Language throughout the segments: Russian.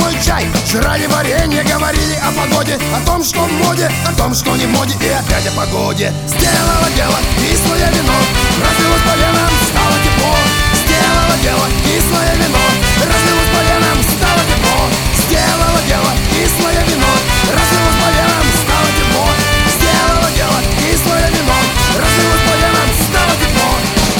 свой чай. Жрали варенье, говорили о погоде, о том, что в моде, о том, что не в моде, и опять о погоде. Сделала дело кислое вино, разлилось по венам, стало тепло. Сделала дело кислое вино, разлилось по венам, стало тепло. Сделала дело кислое вино, разлилось по венам, стало тепло. Сделала дело кислое вино, разлилось по венам, стало тепло.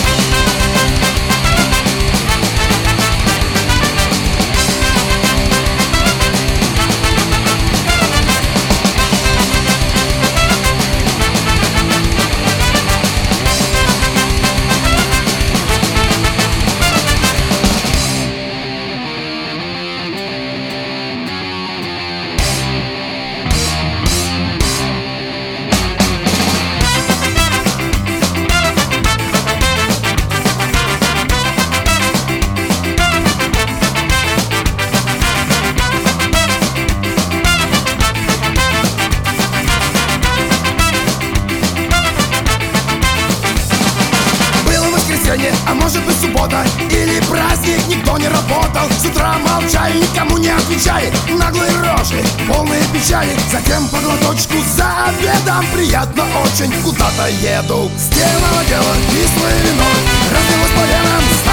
А может быть суббота или праздник, никто не работал. С утра молчали, никому не отвечали, наглые рожи, полные печали. Затем по глоточку за обедом, приятно очень, куда-то еду. Сделала дело кислое вино, разлилось по венам.